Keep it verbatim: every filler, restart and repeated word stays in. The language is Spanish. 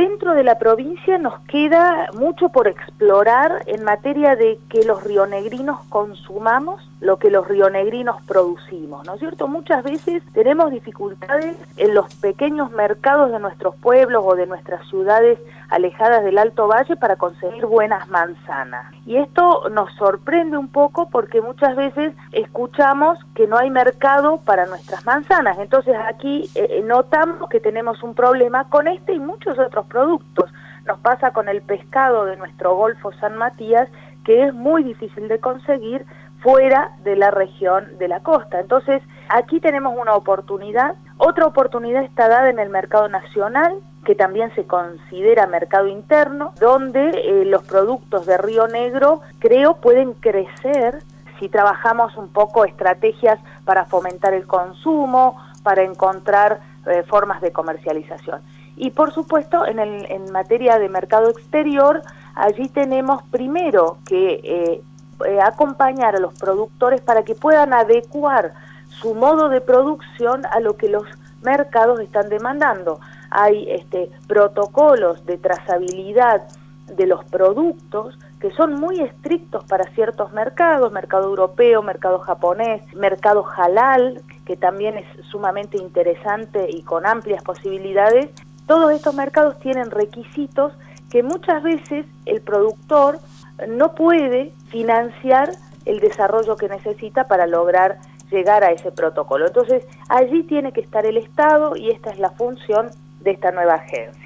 dentro de la provincia nos queda mucho por explorar en materia de que los rionegrinos consumamos lo que los rionegrinos producimos, ¿no es cierto? Muchas veces tenemos dificultades en los pequeños mercados de nuestros pueblos o de nuestras ciudades alejadas del Alto Valle para conseguir buenas manzanas. Y esto nos sorprende un poco porque muchas veces escuchamos que no hay mercado para nuestras manzanas. Entonces aquí eh, notamos que tenemos un problema con este y muchos otros productos. Nos pasa con el pescado de nuestro Golfo San Matías, que es muy difícil de conseguir fuera de la región de la costa. Entonces, aquí tenemos una oportunidad. Otra oportunidad está dada en el mercado nacional, que también se considera mercado interno, donde eh, los productos de Río Negro, creo, pueden crecer si trabajamos un poco estrategias para fomentar el consumo, para encontrar eh, formas de comercialización. Y por supuesto, en, el, en materia de mercado exterior, allí tenemos primero que eh, eh, acompañar a los productores para que puedan adecuar su modo de producción a lo que los mercados están demandando. Hay este, protocolos de trazabilidad de los productos que son muy estrictos para ciertos mercados, mercado europeo, mercado japonés, mercado halal, que también es sumamente interesante y con amplias posibilidades. Todos estos mercados tienen requisitos que muchas veces el productor no puede financiar el desarrollo que necesita para lograr llegar a ese protocolo. Entonces, allí tiene que estar el Estado y esta es la función de esta nueva agencia.